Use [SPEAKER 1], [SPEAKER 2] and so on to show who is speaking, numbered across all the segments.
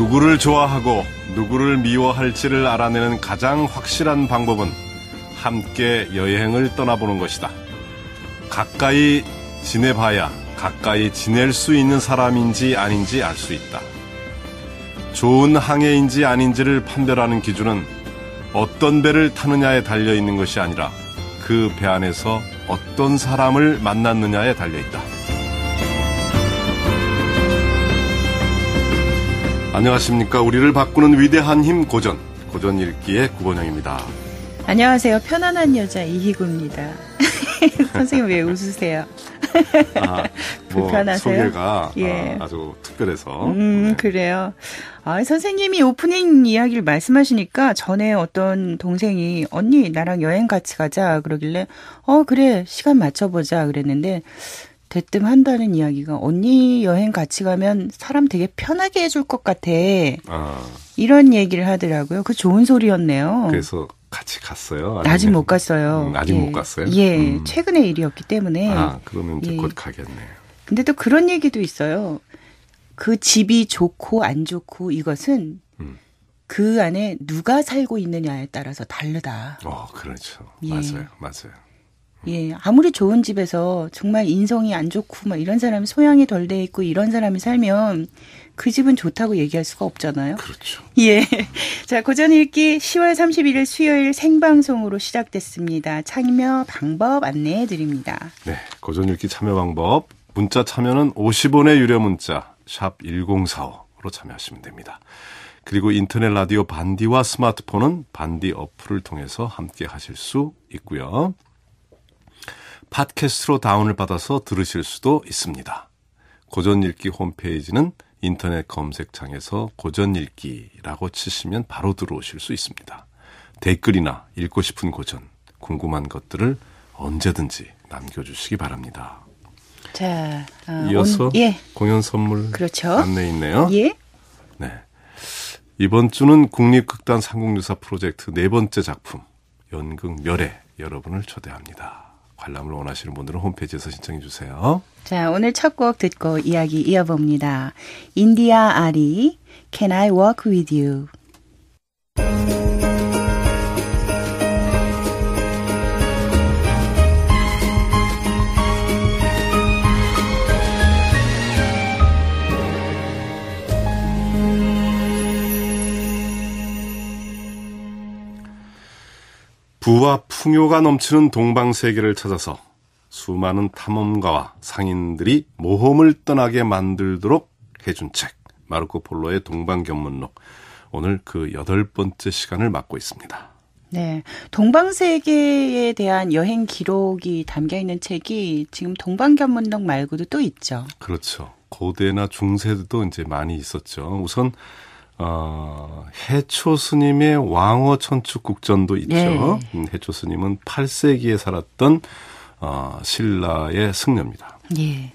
[SPEAKER 1] 누구를 좋아하고 누구를 미워할지를 알아내는 가장 확실한 방법은 함께 여행을 떠나보는 것이다. 가까이 지내봐야 가까이 지낼 수 있는 사람인지 아닌지 알 수 있다. 좋은 항해인지 아닌지를 판별하는 기준은 어떤 배를 타느냐에 달려있는 것이 아니라 그 배 안에서 어떤 사람을 만났느냐에 달려있다. 안녕하십니까. 우리를 바꾸는 위대한 힘 고전 읽기의 구본영입니다.
[SPEAKER 2] 안녕하세요. 편안한 여자 이희구입니다. 선생님 왜 웃으세요? 불편하세요?
[SPEAKER 1] 소개가 아주 특별해서.
[SPEAKER 2] 그래요. 선생님이 오프닝 이야기를 말씀하시니까 전에 어떤 동생이 언니 나랑 여행 같이 가자 그러길래 그래 시간 맞춰보자 그랬는데 대뜸 한다는 이야기가 언니 여행 같이 가면 사람 되게 편하게 해줄 것 같아. 이런 얘기를 하더라고요. 그 좋은 소리였네요.
[SPEAKER 1] 그래서 같이 갔어요?
[SPEAKER 2] 아직 못 갔어요.
[SPEAKER 1] 아직 못 갔어요?
[SPEAKER 2] 예, 최근의 일이었기 때문에.
[SPEAKER 1] 그러면 이제 곧 가겠네요.
[SPEAKER 2] 근데 또 그런 얘기도 있어요. 그 집이 좋고 안 좋고 이것은 그 안에 누가 살고 있느냐에 따라서 다르다.
[SPEAKER 1] 그렇죠.
[SPEAKER 2] 예.
[SPEAKER 1] 맞아요.
[SPEAKER 2] 예, 아무리 좋은 집에서 정말 인성이 안 좋고 막 이런 사람이 소양이 덜 돼 있고 이런 사람이 살면 그 집은 좋다고 얘기할 수가 없잖아요.
[SPEAKER 1] 그렇죠.
[SPEAKER 2] 예. 자, 고전 읽기 10월 31일 수요일 생방송으로 시작됐습니다. 참여 방법 안내해 드립니다.
[SPEAKER 1] 네, 고전 읽기 참여 방법. 문자 참여는 50원의 유료 문자 샵 1045로 참여하시면 됩니다. 그리고 인터넷 라디오 반디와 스마트폰은 반디 어플을 통해서 함께 하실 수 있고요. 팟캐스트로 다운을 받아서 들으실 수도 있습니다. 고전 읽기 홈페이지는 인터넷 검색창에서 고전 읽기라고 치시면 바로 들어오실 수 있습니다. 댓글이나 읽고 싶은 고전, 궁금한 것들을 언제든지 남겨주시기 바랍니다.
[SPEAKER 2] 자,
[SPEAKER 1] 이어서 공연 선물
[SPEAKER 2] 그렇죠.
[SPEAKER 1] 안내 있네요.
[SPEAKER 2] 예.
[SPEAKER 1] 네. 이번 주는 국립극단 삼국유사 프로젝트 네 번째 작품 연극 멸에 여러분을 초대합니다. 관람을 원하시는 분들은 홈페이지에서 신청해 주세요.
[SPEAKER 2] 자, 오늘 첫 곡 듣고 이야기 이어봅니다. 인디아 아리, Can I Walk With You?
[SPEAKER 1] 부와 풍요가 넘치는 동방세계를 찾아서 수많은 탐험가와 상인들이 모험을 떠나게 만들도록 해준 책 마르코 폴로의 동방견문록. 오늘 그 8번째 시간을 맡고 있습니다.
[SPEAKER 2] 네, 동방세계에 대한 여행 기록이 담겨있는 책이 지금 동방견문록 말고도 또 있죠.
[SPEAKER 1] 그렇죠. 고대나 중세도 이제 많이 있었죠. 우선 해초 스님의 왕어 천축국전도 있죠. 네. 해초 스님은 8세기에 살았던 신라의 승려입니다.
[SPEAKER 2] 예.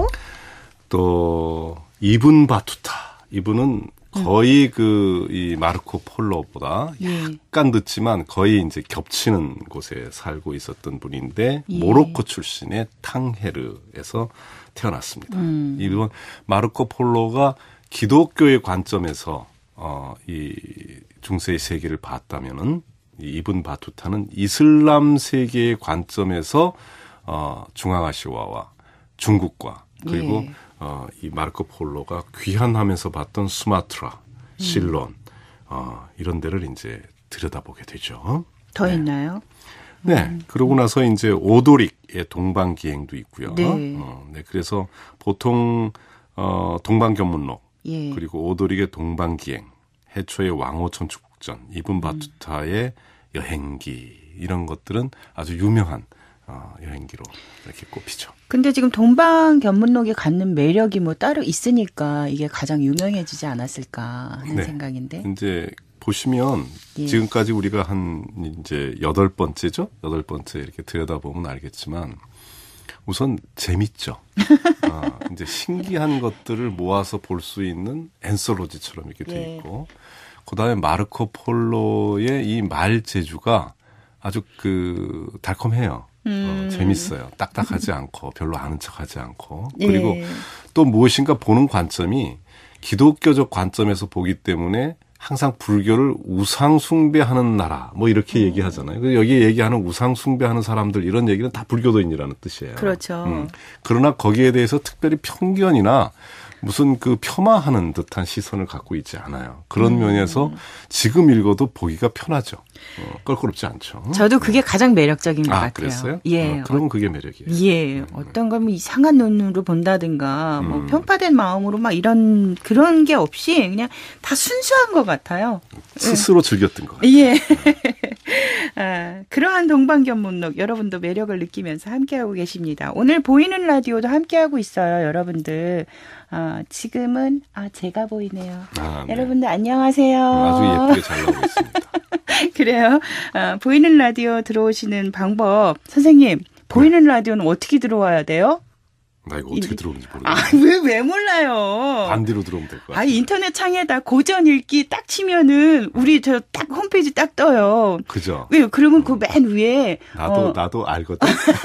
[SPEAKER 1] 또 이븐 바투타. 이분은 거의 이 마르코 폴로보다 약간 늦지만 거의 이제 겹치는 곳에 살고 있었던 분인데 모로코 출신의 탕헤르에서 태어났습니다. 이분 마르코 폴로가 기독교의 관점에서 이 중세의 세계를 봤다면은 이븐 바투타는 이슬람 세계의 관점에서 중앙아시아와 중국과 그리고 이 마르코 폴로가 귀환하면서 봤던 수마트라, 실론 이런 데를 이제 들여다보게 되죠.
[SPEAKER 2] 더 있나요?
[SPEAKER 1] 네. 그러고 나서 이제 오도릭의 동방기행도 있고요.
[SPEAKER 2] 네.
[SPEAKER 1] 그래서 보통 동방견문록
[SPEAKER 2] 예.
[SPEAKER 1] 그리고 오도릭의 동방기행, 해초의 왕호천축국전, 이븐 바투타의 여행기 이런 것들은 아주 유명한 여행기로 이렇게 꼽히죠.
[SPEAKER 2] 근데 지금 동방견문록이 갖는 매력이 뭐 따로 있으니까 이게 가장 유명해지지 않았을까 하는 생각인데.
[SPEAKER 1] 이제 보시면 지금까지 우리가 한 이제 8번째죠? 8번째 이렇게 들여다보면 알겠지만 우선 재밌죠. 이제 신기한 것들을 모아서 볼 수 있는 앤솔로지처럼 이렇게 돼 있고, 그다음에 마르코 폴로의 이 말 재주가 아주 달콤해요. 재밌어요. 딱딱하지 않고 별로 아는 척하지 않고 그리고 또 무엇인가 보는 관점이 기독교적 관점에서 보기 때문에 항상 불교를 우상 숭배하는 나라 뭐 이렇게 얘기하잖아요. 여기 얘기하는 우상 숭배하는 사람들 이런 얘기는 다 불교도인이라는 뜻이에요.
[SPEAKER 2] 그렇죠.
[SPEAKER 1] 그러나 거기에 대해서 특별히 편견이나 무슨 그 폄하하는 듯한 시선을 갖고 있지 않아요. 그런 면에서 지금 읽어도 보기가 편하죠. 껄끄럽지 않죠.
[SPEAKER 2] 저도 그게 가장 매력적인 것 같아요.
[SPEAKER 1] 그랬어요?
[SPEAKER 2] 예.
[SPEAKER 1] 그럼 그게 매력이에요.
[SPEAKER 2] 예. 어떤 건 이상한 눈으로 본다든가 뭐 편파된 마음으로 막 이런 그런 게 없이 그냥 다 순수한 것 같아요.
[SPEAKER 1] 스스로 즐겼던 것 같아요.
[SPEAKER 2] 예. 그러한 동방견문록 여러분도 매력을 느끼면서 함께하고 계십니다. 오늘 보이는 라디오도 함께하고 있어요. 여러분들. 지금은 제가 보이네요.
[SPEAKER 1] 네.
[SPEAKER 2] 여러분들 안녕하세요.
[SPEAKER 1] 아주 예쁘게 잘 나오고 있습니다.
[SPEAKER 2] 그래요. 보이는 라디오 들어오시는 방법. 선생님, 보이는 라디오는 어떻게 들어와야 돼요?
[SPEAKER 1] 나 이거 어떻게 들어오는지 모르겠어요.
[SPEAKER 2] 왜 몰라요?
[SPEAKER 1] 반대로 들어오면 될 것 같아요.
[SPEAKER 2] 인터넷 창에다 고전 읽기 딱 치면은 우리 저 딱 홈페이지 딱 떠요.
[SPEAKER 1] 그죠?
[SPEAKER 2] 왜요? 그러면 그 맨 위에
[SPEAKER 1] 나도 알거든.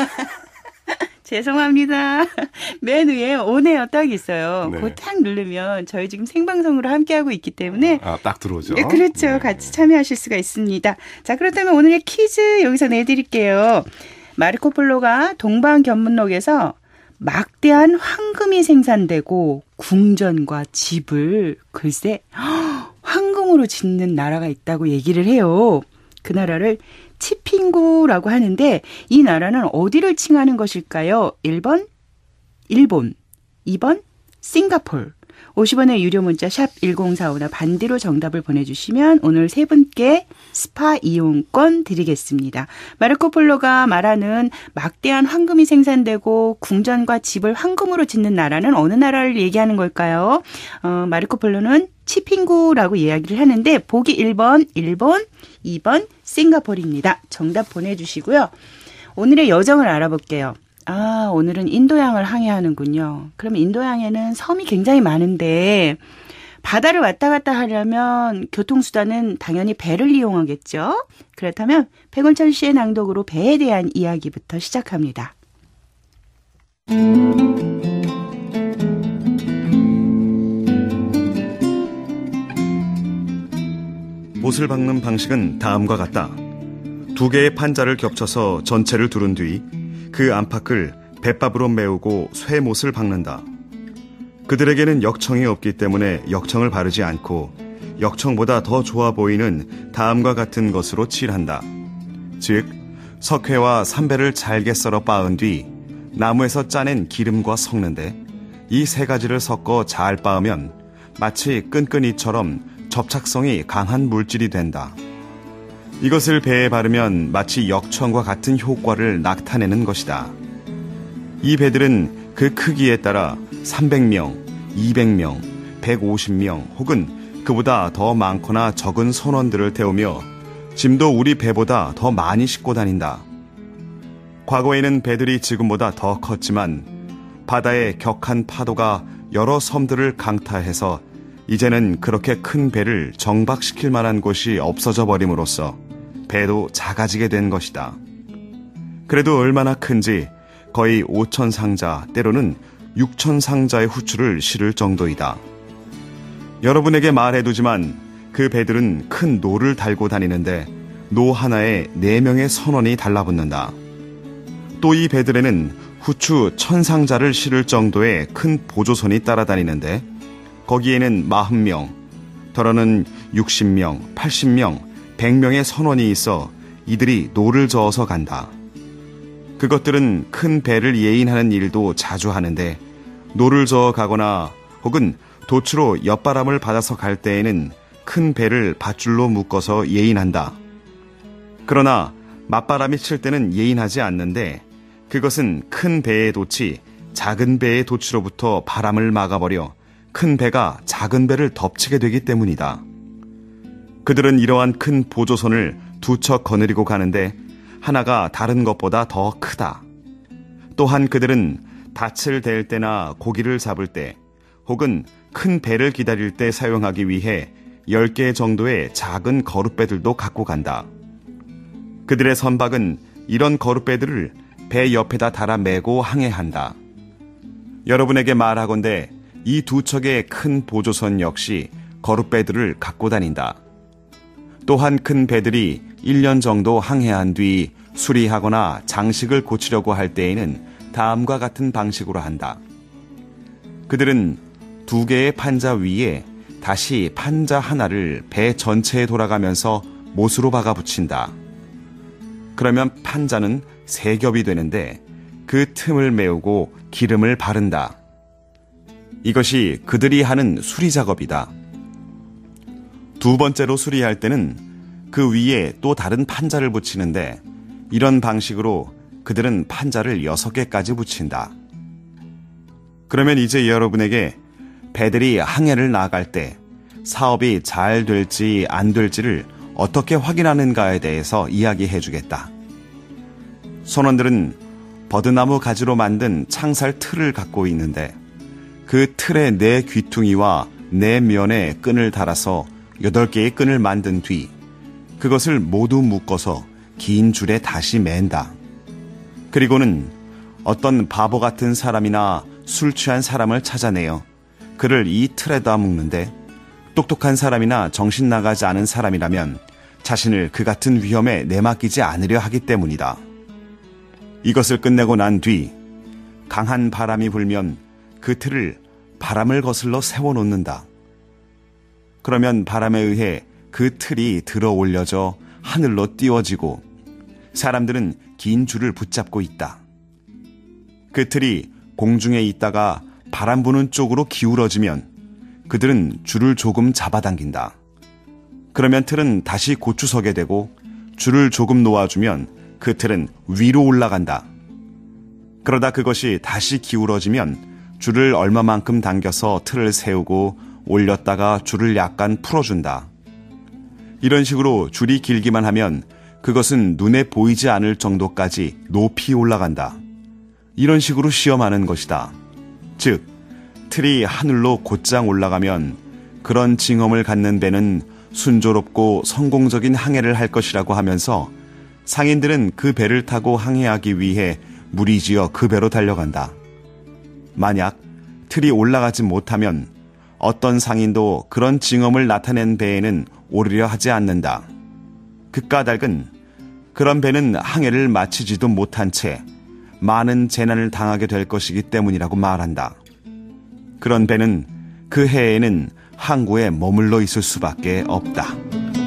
[SPEAKER 2] 죄송합니다. 맨 위에 오네요 딱 있어요.
[SPEAKER 1] 네.
[SPEAKER 2] 그거 딱 누르면 저희 지금 생방송으로 함께하고 있기 때문에
[SPEAKER 1] 딱 들어오죠.
[SPEAKER 2] 네, 그렇죠.
[SPEAKER 1] 네.
[SPEAKER 2] 같이 참여하실 수가 있습니다. 자, 그렇다면 오늘의 퀴즈 여기서 내드릴게요. 마르코 폴로가 동방견문록에서 막대한 황금이 생산되고 궁전과 집을 글쎄 황금으로 짓는 나라가 있다고 얘기를 해요. 그 나라를 치핑구라고 하는데 이 나라는 어디를 칭하는 것일까요? 1번 일본, 2번 싱가포르. 50원의 유료 문자 샵 1045나 반디로 정답을 보내주시면 오늘 세 분께 스파 이용권 드리겠습니다. 마르코 폴로가 말하는 막대한 황금이 생산되고 궁전과 집을 황금으로 짓는 나라는 어느 나라를 얘기하는 걸까요? 마르코 폴로는 치핑구라고 이야기를 하는데 보기 1번 일본, 2번 싱가포르입니다. 정답 보내주시고요. 오늘의 여정을 알아볼게요. 오늘은 인도양을 항해하는군요. 그럼 인도양에는 섬이 굉장히 많은데 바다를 왔다 갔다 하려면 교통수단은 당연히 배를 이용하겠죠. 그렇다면 백원철 씨의 낭독으로 배에 대한 이야기부터 시작합니다.
[SPEAKER 3] 못을 박는 방식은 다음과 같다. 두 개의 판자를 겹쳐서 전체를 두른 뒤 그 안팎을 뱃밥으로 메우고 쇠못을 박는다. 그들에게는 역청이 없기 때문에 역청을 바르지 않고 역청보다 더 좋아 보이는 다음과 같은 것으로 칠한다. 즉, 석회와 삼배를 잘게 썰어 빻은 뒤 나무에서 짜낸 기름과 섞는데 이 세 가지를 섞어 잘 빻으면 마치 끈끈이처럼 접착성이 강한 물질이 된다. 이것을 배에 바르면 마치 역청과 같은 효과를 나타내는 것이다. 이 배들은 그 크기에 따라 300명, 200명, 150명 혹은 그보다 더 많거나 적은 선원들을 태우며 짐도 우리 배보다 더 많이 싣고 다닌다. 과거에는 배들이 지금보다 더 컸지만 바다의 격한 파도가 여러 섬들을 강타해서 이제는 그렇게 큰 배를 정박시킬 만한 곳이 없어져 버림으로써 배도 작아지게 된 것이다. 그래도 얼마나 큰지 거의 5,000상자 때로는 6,000상자의 후추를 실을 정도이다. 여러분에게 말해두지만 그 배들은 큰 노를 달고 다니는데 노 하나에 4명의 선원이 달라붙는다. 또 이 배들에는 후추 1,000상자를 실을 정도의 큰 보조선이 따라다니는데 거기에는 40명, 더러는 60명, 80명, 100명의 선원이 있어 이들이 노를 저어서 간다. 그것들은 큰 배를 예인하는 일도 자주 하는데 노를 저어 가거나 혹은 도추로 엿바람을 받아서 갈 때에는 큰 배를 밧줄로 묶어서 예인한다. 그러나 맞바람이 칠 때는 예인하지 않는데 그것은 큰 배의 돛이 작은 배의 돛으로부터 바람을 막아버려 큰 배가 작은 배를 덮치게 되기 때문이다. 그들은 이러한 큰 보조선을 두 척 거느리고 가는데 하나가 다른 것보다 더 크다. 또한 그들은 닻을 댈 때나 고기를 잡을 때 혹은 큰 배를 기다릴 때 사용하기 위해 10개 정도의 작은 거룻배들도 갖고 간다. 그들의 선박은 이런 거룻배들을 배 옆에다 달아 매고 항해한다. 여러분에게 말하건대 이 두 척의 큰 보조선 역시 거룻배들을 갖고 다닌다. 또한 큰 배들이 1년 정도 항해한 뒤 수리하거나 장식을 고치려고 할 때에는 다음과 같은 방식으로 한다. 그들은 두 개의 판자 위에 다시 판자 하나를 배 전체에 돌아가면서 못으로 박아 붙인다. 그러면 판자는 세 겹이 되는데 그 틈을 메우고 기름을 바른다. 이것이 그들이 하는 수리 작업이다. 두 번째로 수리할 때는 그 위에 또 다른 판자를 붙이는데 이런 방식으로 그들은 판자를 6개까지 붙인다. 그러면 이제 여러분에게 배들이 항해를 나갈 때 사업이 잘 될지 안 될지를 어떻게 확인하는가에 대해서 이야기해 주겠다. 선원들은 버드나무 가지로 만든 창살 틀을 갖고 있는데 그 틀에 4 귀퉁이와 4 면에 끈을 달아서 8개의 끈을 만든 뒤 그것을 모두 묶어서 긴 줄에 다시 맨다. 그리고는 어떤 바보 같은 사람이나 술 취한 사람을 찾아내어 그를 이 틀에다 묶는데 똑똑한 사람이나 정신 나가지 않은 사람이라면 자신을 그 같은 위험에 내맡기지 않으려 하기 때문이다. 이것을 끝내고 난 뒤 강한 바람이 불면 그 틀을 바람을 거슬러 세워놓는다. 그러면 바람에 의해 그 틀이 들어 올려져 하늘로 띄워지고 사람들은 긴 줄을 붙잡고 있다. 그 틀이 공중에 있다가 바람 부는 쪽으로 기울어지면 그들은 줄을 조금 잡아당긴다. 그러면 틀은 다시 고추 서게 되고 줄을 조금 놓아주면 그 틀은 위로 올라간다. 그러다 그것이 다시 기울어지면 줄을 얼마만큼 당겨서 틀을 세우고 올렸다가 줄을 약간 풀어준다. 이런 식으로 줄이 길기만 하면 그것은 눈에 보이지 않을 정도까지 높이 올라간다. 이런 식으로 시험하는 것이다. 즉, 틀이 하늘로 곧장 올라가면 그런 징험을 갖는 배는 순조롭고 성공적인 항해를 할 것이라고 하면서 상인들은 그 배를 타고 항해하기 위해 무리지어 그 배로 달려간다. 만약 틀이 올라가지 못하면 어떤 상인도 그런 징험을 나타낸 배에는 오르려 하지 않는다. 그 까닭은 그런 배는 항해를 마치지도 못한 채 많은 재난을 당하게 될 것이기 때문이라고 말한다. 그런 배는 그 해에는 항구에 머물러 있을 수밖에 없다.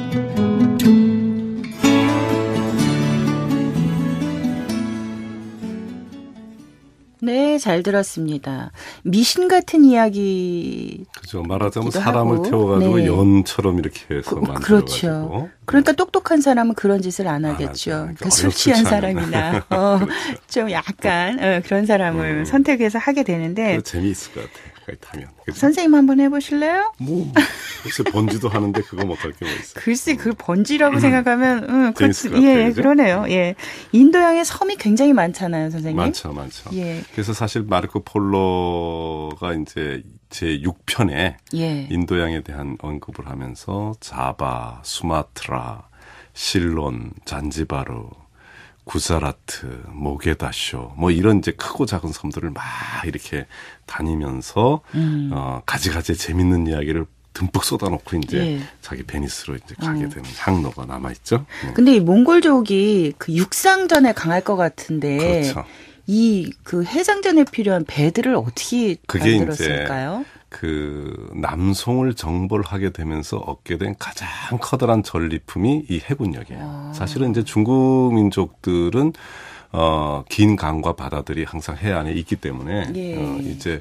[SPEAKER 2] 네, 잘 들었습니다. 미신 같은 이야기.
[SPEAKER 1] 그죠. 말하자면 사람을 태워가지고
[SPEAKER 2] 네.
[SPEAKER 1] 연처럼 이렇게 해서 만들어가지고.
[SPEAKER 2] 그렇죠. 그러니까 똑똑한 사람은 그런 짓을 안 하겠죠. 그러니까 술 취한 사람이나
[SPEAKER 1] 그렇죠.
[SPEAKER 2] 좀 약간 그런 사람을 선택해서 하게 되는데.
[SPEAKER 1] 재미있을 것 같아. 타면. 그치?
[SPEAKER 2] 선생님 한번 해보실래요?
[SPEAKER 1] 글쎄 번지도 하는데 그거 못할 게 뭐 있어요.
[SPEAKER 2] 글쎄 그걸 번지라고 생각하면
[SPEAKER 1] 재밌을 것 같아요.
[SPEAKER 2] 예, 그러네요. 예, 인도양에 섬이 굉장히 많잖아요, 선생님.
[SPEAKER 1] 많죠. 예. 그래서 사실 마르코 폴로가 이제 제 6편에 예. 인도양에 대한 언급을 하면서 자바, 수마트라, 실론, 잔지바르, 구자라트, 모게다쇼, 뭐 이런 이제 크고 작은 섬들을 막 이렇게 다니면서 가지가지 재밌는 이야기를 듬뿍 쏟아놓고 이제 예. 자기 베니스로 이제 가게 되는 항로가 남아 있죠. 네.
[SPEAKER 2] 근데 이 몽골족이 그 육상전에 강할 것 같은데
[SPEAKER 1] 그렇죠.
[SPEAKER 2] 이 그 해상전에 필요한 배들을 어떻게
[SPEAKER 1] 그게
[SPEAKER 2] 만들었을까요?
[SPEAKER 1] 이제 그 남송을 정벌하게 되면서 얻게 된 가장 커다란 전리품이 이 해군력이에요. 사실은 이제 중국 민족들은 긴 강과 바다들이 항상 해안에 있기 때문에
[SPEAKER 2] 예.
[SPEAKER 1] 이제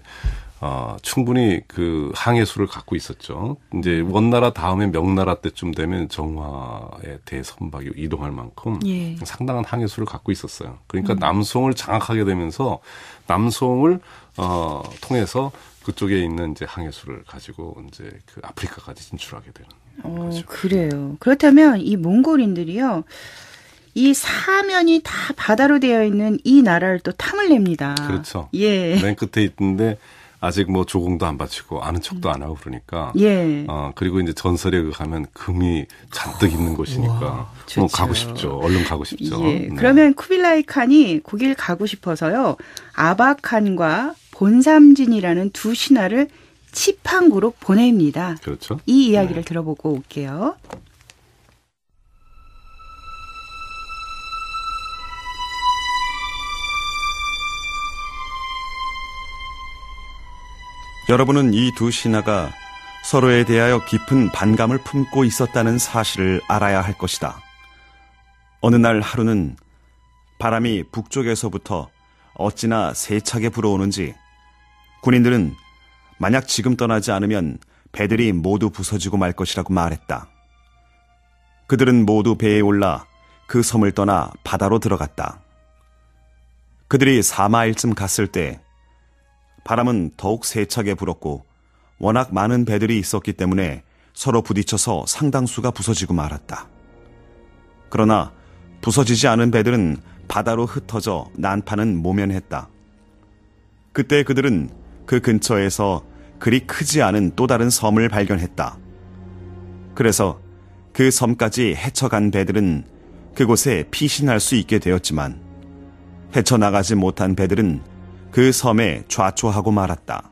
[SPEAKER 1] 충분히 그 항해수를 갖고 있었죠. 이제 원나라 다음에 명나라 때쯤 되면 정화의 대선박이 이동할 만큼
[SPEAKER 2] 예.
[SPEAKER 1] 상당한 항해수를 갖고 있었어요. 그러니까 남송을 장악하게 되면서 남송을 통해서 그쪽에 있는 이제 항해수를 가지고 이제 그 아프리카까지 진출하게 되는 거죠.
[SPEAKER 2] 그래요. 그렇다면 이 몽골인들이요. 이 사면이 다 바다로 되어 있는 이 나라를 또 탐을 냅니다.
[SPEAKER 1] 그렇죠.
[SPEAKER 2] 예.
[SPEAKER 1] 맨 끝에 있는데 아직 뭐 조공도 안 바치고 아는 척도 안 하고 그러니까.
[SPEAKER 2] 예.
[SPEAKER 1] 그리고 이제 전설에 가면 금이 잔뜩 있는 곳이니까 뭐 가고 싶죠. 얼른 가고 싶죠.
[SPEAKER 2] 예.
[SPEAKER 1] 네.
[SPEAKER 2] 그러면 쿠빌라이 칸이 거길 가고 싶어서요. 아바칸과 본삼진이라는 두 신하를 치판구로 보냅니다.
[SPEAKER 1] 그렇죠.
[SPEAKER 2] 이 이야기를 들어보고 올게요.
[SPEAKER 3] 여러분은 이 두 신하가 서로에 대하여 깊은 반감을 품고 있었다는 사실을 알아야 할 것이다. 어느 날 하루는 바람이 북쪽에서부터 어찌나 세차게 불어오는지 군인들은 만약 지금 떠나지 않으면 배들이 모두 부서지고 말 것이라고 말했다. 그들은 모두 배에 올라 그 섬을 떠나 바다로 들어갔다. 그들이 4마일쯤 갔을 때 바람은 더욱 세차게 불었고 워낙 많은 배들이 있었기 때문에 서로 부딪혀서 상당수가 부서지고 말았다. 그러나 부서지지 않은 배들은 바다로 흩어져 난파는 모면했다. 그때 그들은 그 근처에서 그리 크지 않은 또 다른 섬을 발견했다. 그래서 그 섬까지 헤쳐간 배들은 그곳에 피신할 수 있게 되었지만 헤쳐나가지 못한 배들은 그 섬에 좌초하고 말았다.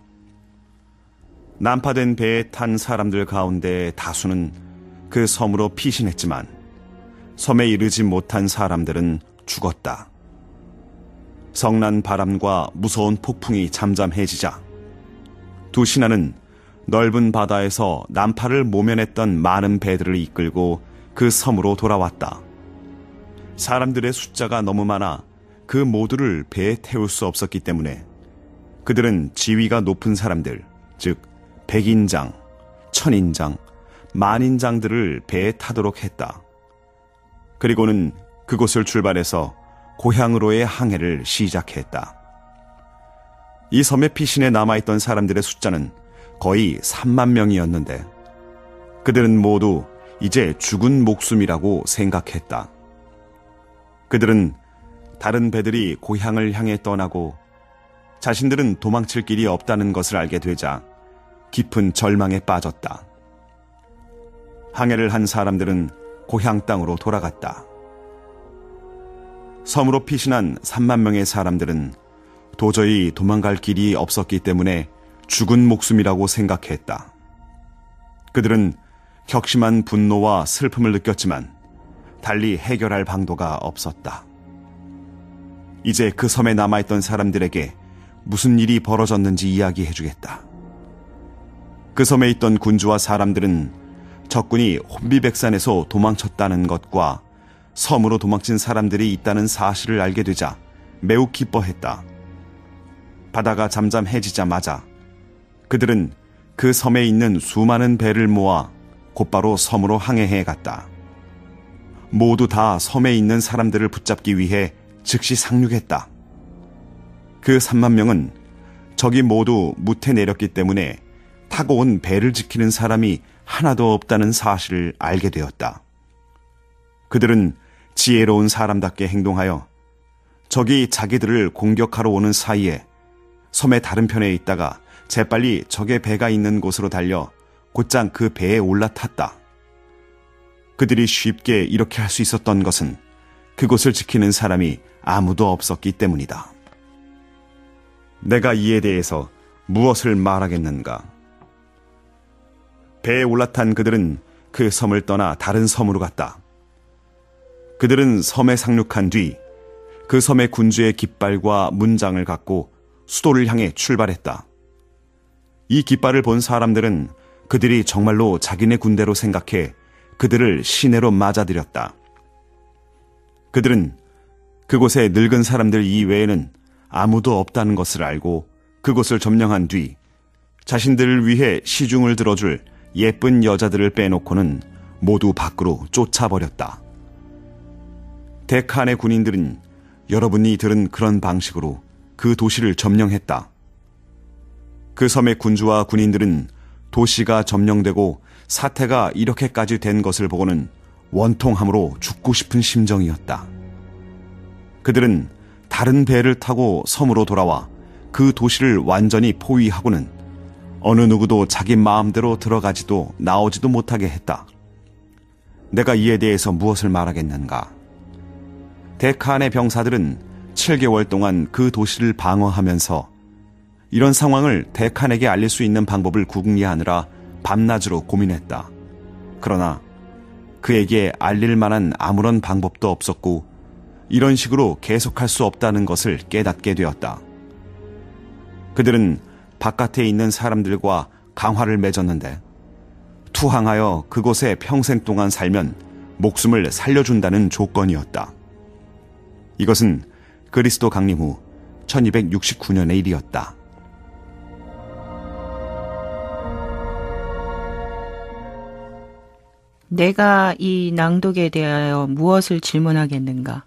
[SPEAKER 3] 난파된 배에 탄 사람들 가운데 다수는 그 섬으로 피신했지만 섬에 이르지 못한 사람들은 죽었다. 성난 바람과 무서운 폭풍이 잠잠해지자 두 신하는 넓은 바다에서 난파를 모면했던 많은 배들을 이끌고 그 섬으로 돌아왔다. 사람들의 숫자가 너무 많아 그 모두를 배에 태울 수 없었기 때문에 그들은 지위가 높은 사람들, 즉 백인장, 천인장, 만인장들을 배에 타도록 했다. 그리고는 그곳을 출발해서 고향으로의 항해를 시작했다. 이 섬의 피신에 남아있던 사람들의 숫자는 거의 3만 명이었는데 그들은 모두 이제 죽은 목숨이라고 생각했다. 그들은 다른 배들이 고향을 향해 떠나고 자신들은 도망칠 길이 없다는 것을 알게 되자 깊은 절망에 빠졌다. 항해를 한 사람들은 고향 땅으로 돌아갔다. 섬으로 피신한 3만 명의 사람들은 도저히 도망갈 길이 없었기 때문에 죽은 목숨이라고 생각했다. 그들은 격심한 분노와 슬픔을 느꼈지만 달리 해결할 방도가 없었다. 이제 그 섬에 남아있던 사람들에게 무슨 일이 벌어졌는지 이야기해주겠다. 그 섬에 있던 군주와 사람들은 적군이 혼비백산에서 도망쳤다는 것과 섬으로 도망친 사람들이 있다는 사실을 알게 되자 매우 기뻐했다. 바다가 잠잠해지자마자 그들은 그 섬에 있는 수많은 배를 모아 곧바로 섬으로 항해해 갔다. 모두 다 섬에 있는 사람들을 붙잡기 위해 즉시 상륙했다. 그 3만 명은 적이 모두 무태 내렸기 때문에 타고 온 배를 지키는 사람이 하나도 없다는 사실을 알게 되었다. 그들은 지혜로운 사람답게 행동하여 적이 자기들을 공격하러 오는 사이에 섬의 다른 편에 있다가 재빨리 적의 배가 있는 곳으로 달려 곧장 그 배에 올라탔다. 그들이 쉽게 이렇게 할 수 있었던 것은 그곳을 지키는 사람이 아무도 없었기 때문이다. 내가 이에 대해서 무엇을 말하겠는가? 배에 올라탄 그들은 그 섬을 떠나 다른 섬으로 갔다. 그들은 섬에 상륙한 뒤 그 섬의 군주의 깃발과 문장을 갖고 수도를 향해 출발했다. 이 깃발을 본 사람들은 그들이 정말로 자기네 군대로 생각해 그들을 시내로 맞아들였다. 그들은 그곳에 늙은 사람들 이외에는 아무도 없다는 것을 알고 그곳을 점령한 뒤 자신들을 위해 시중을 들어줄 예쁜 여자들을 빼놓고는 모두 밖으로 쫓아버렸다. 데칸의 군인들은 여러분이 들은 그런 방식으로 그 도시를 점령했다. 그 섬의 군주와 군인들은 도시가 점령되고 사태가 이렇게까지 된 것을 보고는 원통함으로 죽고 싶은 심정이었다. 그들은 다른 배를 타고 섬으로 돌아와 그 도시를 완전히 포위하고는 어느 누구도 자기 마음대로 들어가지도 나오지도 못하게 했다. 내가 이에 대해서 무엇을 말하겠는가? 데칸의 병사들은 7개월 동안 그 도시를 방어하면서 이런 상황을 데칸에게 알릴 수 있는 방법을 궁리하느라 밤낮으로 고민했다. 그러나 그에게 알릴 만한 아무런 방법도 없었고 이런 식으로 계속할 수 없다는 것을 깨닫게 되었다. 그들은 바깥에 있는 사람들과 강화를 맺었는데 투항하여 그곳에 평생 동안 살면 목숨을 살려준다는 조건이었다. 이것은 그리스도 강림 후 1269년의 일이었다.
[SPEAKER 2] 내가 이 낭독에 대하여 무엇을 질문하겠는가?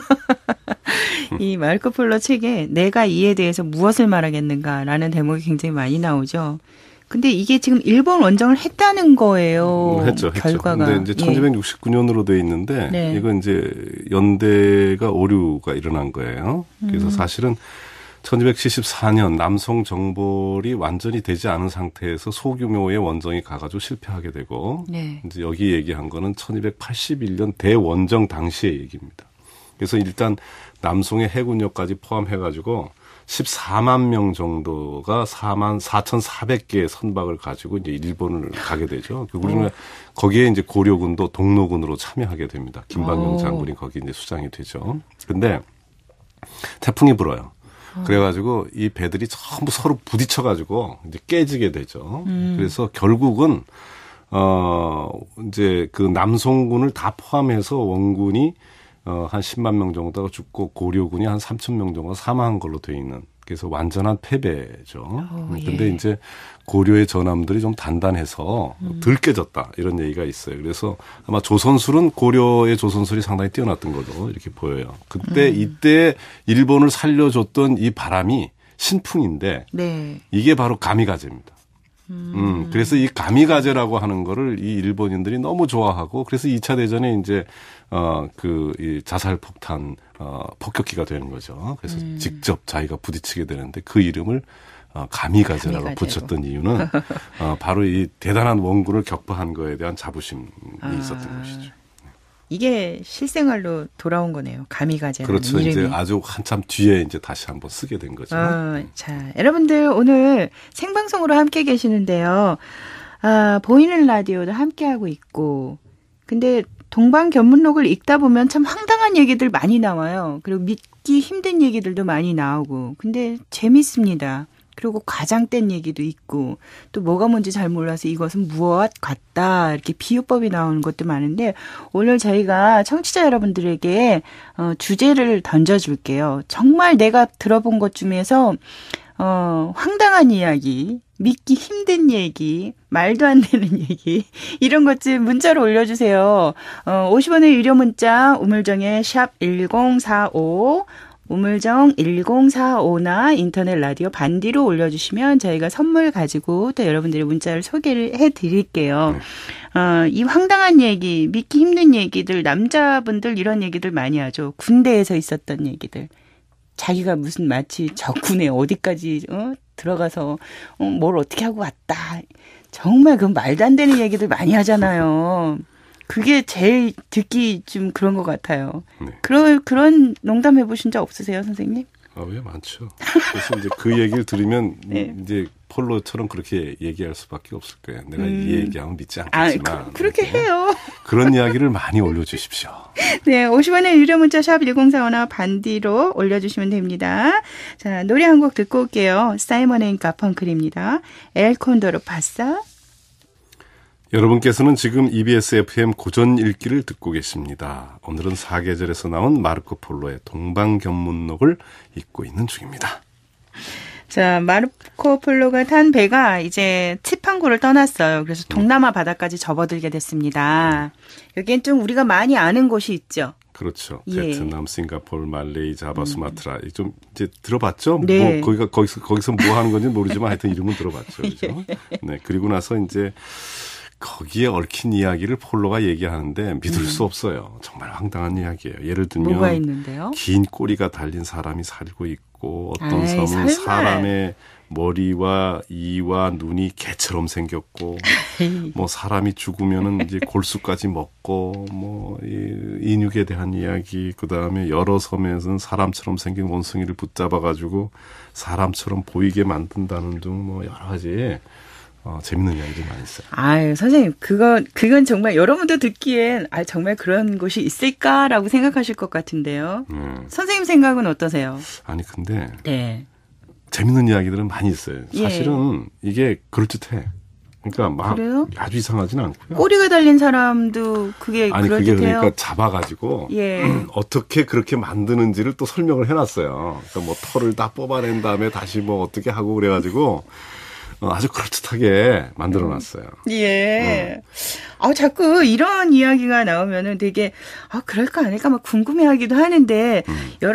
[SPEAKER 2] 이 마르코 폴로 책에 내가 이에 대해서 무엇을 말하겠는가라는 대목이 굉장히 많이 나오죠. 근데 이게 지금 일본 원정을 했다는 거예요.
[SPEAKER 1] 했죠.
[SPEAKER 2] 결과가.
[SPEAKER 1] 근데 이제 1269년으로 돼 있는데
[SPEAKER 2] 네.
[SPEAKER 1] 이건 이제 연대가 오류가 일어난 거예요. 그래서 사실은 1274년 남송 정벌이 완전히 되지 않은 상태에서 소규모의 원정이 가가지고 실패하게 되고
[SPEAKER 2] 네.
[SPEAKER 1] 이제 여기 얘기한 거는 1281년 대원정 당시의 얘기입니다. 그래서 일단 남송의 해군역까지 포함해가지고 14만 명 정도가 44,400개의 선박을 가지고 이제 일본을 가게 되죠. 우리는 거기에 이제 고려군도 동로군으로 참여하게 됩니다. 김방용 장군이 거기 이제 수장이 되죠. 근데 태풍이 불어요. 그래가지고 이 배들이 전부 서로 부딪혀가지고 이제 깨지게 되죠. 그래서 결국은 이제 그 남송군을 다 포함해서 원군이 한 10만 명 정도가 죽고 고려군이 한 3천 명 정도가 사망한 걸로 돼 있는. 그래서 완전한 패배죠. 근데 이제 고려의 전함들이 좀 단단해서 덜 깨졌다 이런 얘기가 있어요. 그래서 아마 조선술은 고려의 조선술이 상당히 뛰어났던 걸로 이렇게 보여요. 그때 이때 일본을 살려줬던 이 바람이 신풍인데
[SPEAKER 2] 네.
[SPEAKER 1] 이게 바로 가미가제입니다. 그래서 이 가미가제라고 하는 거를 이 일본인들이 너무 좋아하고 그래서 2차 대전에 이제 이 자살 폭탄 폭격기가 되는 거죠. 그래서 직접 자기가 부딪히게 되는데 그 이름을 가미가제라고 붙였던 이유는 바로 이 대단한 원군을 격파한 거에 대한 자부심이 있었던 것이죠.
[SPEAKER 2] 이게 실생활로 돌아온 거네요. 가미가제라는
[SPEAKER 1] 그렇죠.
[SPEAKER 2] 이름이.
[SPEAKER 1] 이제 아주 한참 뒤에 이제 다시 한번 쓰게 된 거죠.
[SPEAKER 2] 자, 여러분들 오늘 생방송으로 함께 계시는데요. 보이는 라디오도 함께하고 있고 근데 동방견문록을 읽다 보면 참 황당한 얘기들 많이 나와요. 그리고 믿기 힘든 얘기들도 많이 나오고 근데 재밌습니다. 그리고 과장된 얘기도 있고 또 뭐가 뭔지 잘 몰라서 이것은 무엇 같다 이렇게 비유법이 나오는 것도 많은데 오늘 저희가 청취자 여러분들에게 주제를 던져줄게요. 정말 내가 들어본 것 중에서 황당한 이야기, 믿기 힘든 얘기, 말도 안 되는 얘기 이런 것 좀 문자로 올려주세요. 50원의 유료 문자 우물정의 샵 1045 우물정 1045나 인터넷 라디오 반디로 올려주시면 저희가 선물 가지고 또 여러분들의 문자를 소개를 해드릴게요. 이 황당한 얘기, 믿기 힘든 얘기들, 남자분들 이런 얘기들 많이 하죠. 군대에서 있었던 얘기들. 자기가 무슨 마치 적군에 어디까지 들어가서 뭘 어떻게 하고 왔다. 정말 그 말도 안 되는 얘기들 많이 하잖아요. 그게 제일 듣기 좀 그런 것 같아요.
[SPEAKER 1] 네.
[SPEAKER 2] 그런 농담 해보신 적 없으세요, 선생님?
[SPEAKER 1] 왜 많죠. 그래서 이제 그 얘기를 들으면
[SPEAKER 2] 네.
[SPEAKER 1] 이제 폴로처럼 그렇게 얘기할 수밖에 없을 거예요. 내가 이 얘기하면 믿지 않겠지만.
[SPEAKER 2] 그렇게 해요.
[SPEAKER 1] 그런 이야기를 많이 올려주십시오.
[SPEAKER 2] 네, 50원의 유료 문자 샵 1045나 반디로 올려주시면 됩니다. 자, 노래 한 곡 듣고 올게요. 사이먼 앤 가펑클입니다. 엘 콘도로 파사.
[SPEAKER 1] 여러분께서는 지금 EBS FM 고전 읽기를 듣고 계십니다. 오늘은 사계절에서 나온 마르코 폴로의 동방견문록을 읽고 있는 중입니다.
[SPEAKER 2] 자, 마르코 폴로가 탄 배가 이제 치판고를 떠났어요. 그래서 동남아 바다까지 접어들게 됐습니다. 여기엔 좀 우리가 많이 아는 곳이 있죠.
[SPEAKER 1] 그렇죠.
[SPEAKER 2] 예.
[SPEAKER 1] 베트남, 싱가포르, 말레이, 자바, 수마트라. 좀 이제 들어봤죠?
[SPEAKER 2] 네.
[SPEAKER 1] 뭐 거기서 뭐 하는 건지 모르지만 하여튼 이름은 들어봤죠. 그죠? 네. 그리고 나서 이제 거기에 얽힌 이야기를 폴로가 얘기하는데 믿을 수 없어요. 정말 황당한 이야기예요. 예를 들면
[SPEAKER 2] 뭐가 있는데요?
[SPEAKER 1] 긴 꼬리가 달린 사람이 살고 있고 어떤
[SPEAKER 2] 아이,
[SPEAKER 1] 섬은
[SPEAKER 2] 설마.
[SPEAKER 1] 사람의 머리와 이와 눈이 개처럼 생겼고 뭐 사람이 죽으면은 이제 골수까지 먹고 뭐 인육에 대한 이야기, 그다음에 여러 섬에서는 사람처럼 생긴 원숭이를 붙잡아 가지고 사람처럼 보이게 만든다는 등 뭐 여러 가지 재밌는 이야기들이 많이 있어요.
[SPEAKER 2] 아유, 선생님, 그건 정말 여러분도 듣기엔, 정말 그런 곳이 있을까라고 생각하실 것 같은데요. 선생님 생각은 어떠세요?
[SPEAKER 1] 아니, 근데.
[SPEAKER 2] 네.
[SPEAKER 1] 재밌는 이야기들은 많이 있어요.
[SPEAKER 2] 예.
[SPEAKER 1] 사실은 이게 그럴듯해. 그러니까 막
[SPEAKER 2] 그래요?
[SPEAKER 1] 아주 이상하진 않고요.
[SPEAKER 2] 꼬리가 달린 사람도 그게
[SPEAKER 1] 아니,
[SPEAKER 2] 그럴듯해요?
[SPEAKER 1] 그게 그러니까 잡아가지고.
[SPEAKER 2] 예.
[SPEAKER 1] 어떻게 그렇게 만드는지를 또 설명을 해놨어요. 그러니까 뭐 털을 다 뽑아낸 다음에 다시 뭐 어떻게 하고 그래가지고. 아주 그럴듯하게 만들어놨어요.
[SPEAKER 2] 예. 자꾸 이런 이야기가 나오면은 되게, 그럴까 아닐까 막 궁금해하기도 하는데,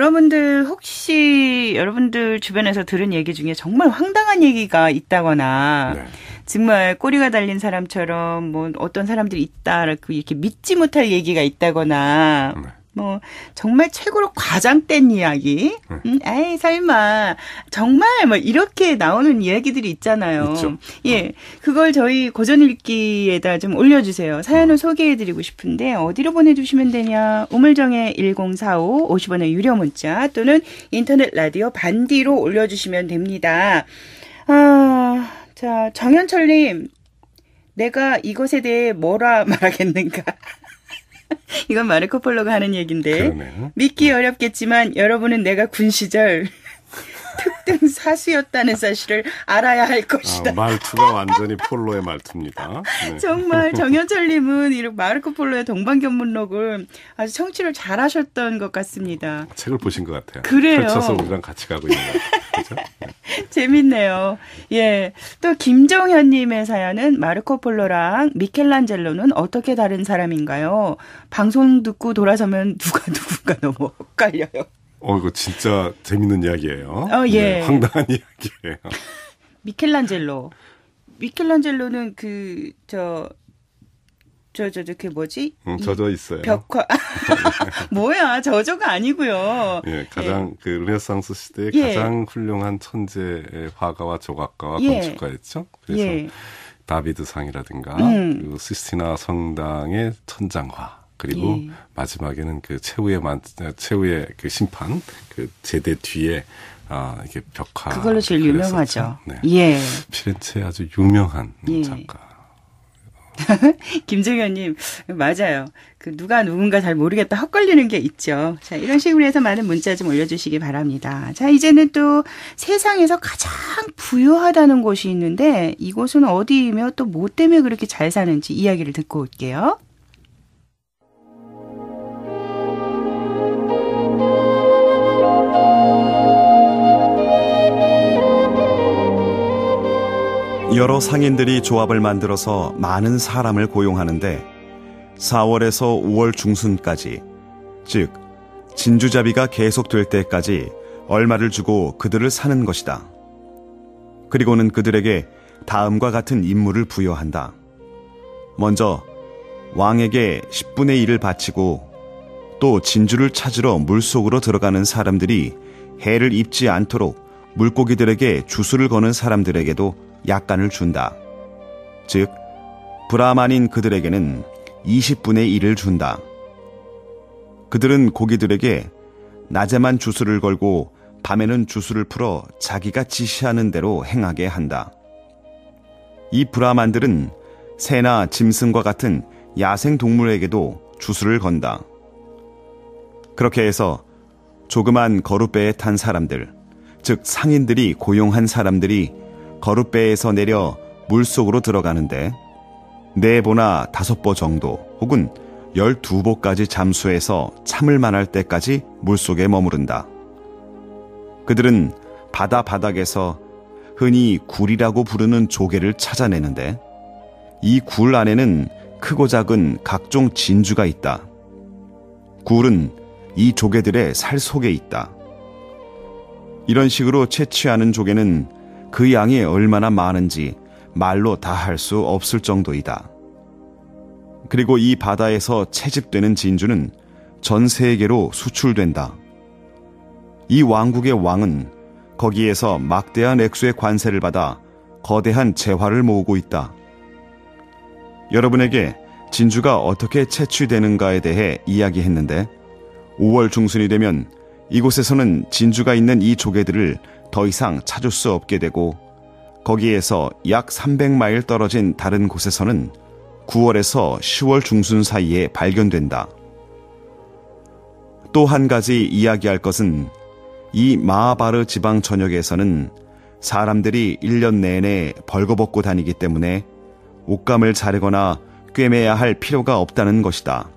[SPEAKER 2] 여러분들 주변에서 들은 얘기 중에 정말 황당한 얘기가 있다거나,
[SPEAKER 1] 네.
[SPEAKER 2] 정말 꼬리가 달린 사람처럼 뭐 어떤 사람들이 있다, 이렇게 믿지 못할 얘기가 있다거나,
[SPEAKER 1] 네.
[SPEAKER 2] 뭐 정말 최고로 과장된 이야기. 에이 설마 정말 뭐 이렇게 나오는 이야기들이 있잖아요.
[SPEAKER 1] 있죠.
[SPEAKER 2] 예, 그걸 저희 고전읽기에다 좀 올려주세요. 사연을 소개해드리고 싶은데 어디로 보내주시면 되냐? 우물정의 1045 50원의 유료 문자 또는 인터넷 라디오 반디로 올려주시면 됩니다. 자 정현철님, 내가 이것에 대해 뭐라 말하겠는가? 이건 마르코 폴로가 하는 얘기인데.
[SPEAKER 1] 그러네요.
[SPEAKER 2] 믿기 어렵겠지만 여러분은 내가 군 시절 특등 사수였다는 사실을 알아야 할 것이다.
[SPEAKER 1] 말투가 완전히 폴로의 말투입니다. 네.
[SPEAKER 2] 정말 정현철님은 이렇게 마르코 폴로의 동방견문록을 아주 청취를 잘하셨던 것 같습니다.
[SPEAKER 1] 책을 보신 것 같아요.
[SPEAKER 2] 그래요.
[SPEAKER 1] 펼쳐서 우리랑 같이 가고 있는 것 같아요. 그죠? 네.
[SPEAKER 2] 재밌네요. 예. 또 김정현님의 사연은 마르코 폴로랑 미켈란젤로는 어떻게 다른 사람인가요? 방송 듣고 돌아서면 누가 누군가 너무 헷갈려요.
[SPEAKER 1] 이거 진짜 재밌는 이야기예요.
[SPEAKER 2] 예.
[SPEAKER 1] 네, 황당한 이야기예요.
[SPEAKER 2] 미켈란젤로는 그게 뭐지?
[SPEAKER 1] 저저 있어요.
[SPEAKER 2] 벽화. 뭐야, 저저가 아니고요.
[SPEAKER 1] 예, 가장 그 르네상스 시대의 가장 훌륭한 천재의 화가와 조각가와 건축가였죠. 그래서 다비드상이라든가 그리고 시스티나 성당의 천장화. 그리고 마지막에는 그 최후의 그 심판, 그 제대 뒤에 이게 벽화.
[SPEAKER 2] 그걸로 제일 유명하죠.
[SPEAKER 1] 네.
[SPEAKER 2] 예.
[SPEAKER 1] 피렌체의 아주 유명한 작가.
[SPEAKER 2] 김정현님, 맞아요. 누가 누군가 잘 모르겠다 헛걸리는 게 있죠. 자, 이런 식으로 해서 많은 문자 좀 올려주시기 바랍니다. 자, 이제는 또 세상에서 가장 부유하다는 곳이 있는데 이곳은 어디이며 또 뭐 때문에 그렇게 잘 사는지 이야기를 듣고 올게요.
[SPEAKER 3] 여러 상인들이 조합을 만들어서 많은 사람을 고용하는데 4월에서 5월 중순까지, 즉 진주잡이가 계속될 때까지 얼마를 주고 그들을 사는 것이다. 그리고는 그들에게 다음과 같은 임무를 부여한다. 먼저 왕에게 10분의 1을 바치고 또 진주를 찾으러 물속으로 들어가는 사람들이 해를 입지 않도록 물고기들에게 주술을 거는 사람들에게도 약간을 준다. 즉 브라만인 그들에게는 20분의 1을 준다. 그들은 고기들에게 낮에만 주술을 걸고 밤에는 주술을 풀어 자기가 지시하는 대로 행하게 한다. 이 브라만들은 새나 짐승과 같은 야생 동물에게도 주술을 건다. 그렇게 해서 조그만 거룻배에 탄 사람들, 즉 상인들이 고용한 사람들이 거룻배에서 내려 물속으로 들어가는데 4보나 5보 정도 혹은 12보까지 잠수해서 참을 만할 때까지 물속에 머무른다. 그들은 바다 바닥에서 흔히 굴이라고 부르는 조개를 찾아내는데 이 굴 안에는 크고 작은 각종 진주가 있다. 굴은 이 조개들의 살 속에 있다. 이런 식으로 채취하는 조개는 그 양이 얼마나 많은지 말로 다 할 수 없을 정도이다. 그리고 이 바다에서 채집되는 진주는 전 세계로 수출된다. 이 왕국의 왕은 거기에서 막대한 액수의 관세를 받아 거대한 재화를 모으고 있다. 여러분에게 진주가 어떻게 채취되는가에 대해 이야기했는데 5월 중순이 되면 이곳에서는 진주가 있는 이 조개들을 더 이상 찾을 수 없게 되고 거기에서 약 300마일 떨어진 다른 곳에서는 9월에서 10월 중순 사이에 발견된다. 또 한 가지 이야기할 것은 이 마하바르 지방 전역에서는 사람들이 1년 내내 벌거벗고 다니기 때문에 옷감을 자르거나 꿰매야 할 필요가 없다는 것이다.